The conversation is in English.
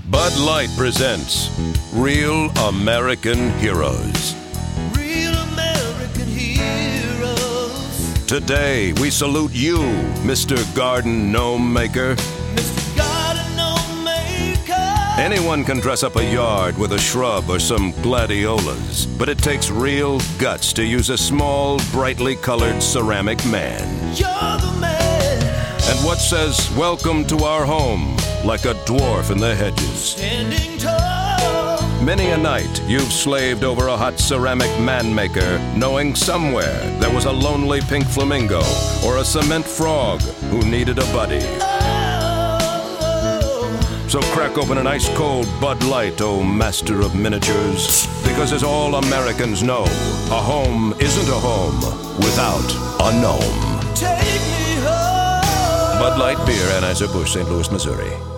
Bud Light presents Real American Heroes. Real American heroes. Today, we salute you, Mr. Garden Gnome Maker. Mr. Garden Gnome Maker. Anyone can dress up a yard with a shrub or some gladiolas, but it takes real guts to use a small, brightly colored ceramic man. You're the man. And what says, "Welcome to our home," like a dwarf in the hedges? Standing tall. Many a night you've slaved over a hot ceramic man-maker, knowing somewhere there was a lonely pink flamingo or a cement frog who needed a buddy. Oh. So crack open an ice-cold Bud Light, oh master of miniatures, because as all Americans know, a home isn't a home without a gnome. Take me home. Bud Light Beer, Anheuser-Busch, St. Louis, Missouri.